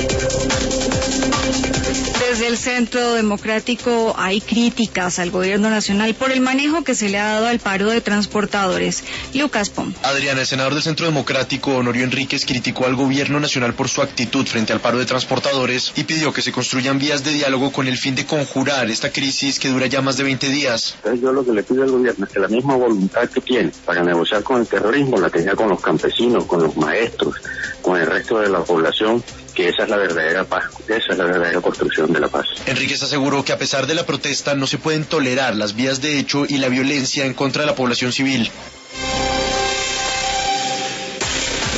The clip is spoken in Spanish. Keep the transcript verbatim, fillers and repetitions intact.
Desde el Centro Democrático hay críticas al gobierno nacional por el manejo que se le ha dado al paro de transportadores. Lucas Pom. Adriana, el senador del Centro Democrático, Honorio Enríquez, criticó al gobierno nacional por su actitud frente al paro de transportadores y pidió que se construyan vías de diálogo con el fin de conjurar esta crisis que dura ya más de veinte días. Entonces yo lo que le pido al gobierno es que la misma voluntad que tiene para negociar con el terrorismo la tenga con los campesinos, con los maestros, con el resto de la población, que esa es la verdadera paz, esa es la verdadera construcción de la paz. Enríquez aseguró que a pesar de la protesta no se pueden tolerar las vías de hecho y la violencia en contra de la población civil.